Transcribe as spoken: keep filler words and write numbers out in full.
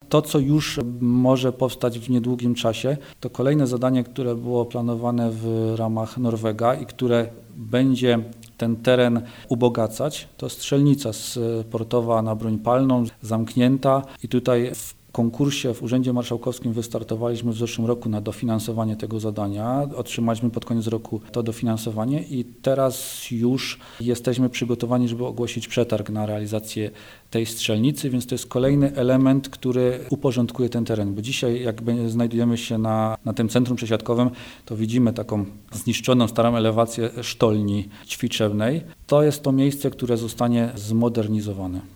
to, co już może powstać w niedługim czasie, to kolejne zadanie, które było planowane w ramach Norwega i które będzie ten teren ubogacać, to strzelnica sportowa na broń palną, zamknięta i tutaj w konkursie w Urzędzie Marszałkowskim wystartowaliśmy w zeszłym roku na dofinansowanie tego zadania. Otrzymaliśmy pod koniec roku to dofinansowanie i teraz już jesteśmy przygotowani, żeby ogłosić przetarg na realizację tej strzelnicy, więc to jest kolejny element, który uporządkuje ten teren, bo dzisiaj jak znajdujemy się na, na tym centrum przesiadkowym, to widzimy taką zniszczoną starą elewację sztolni ćwiczebnej. To jest to miejsce, które zostanie zmodernizowane.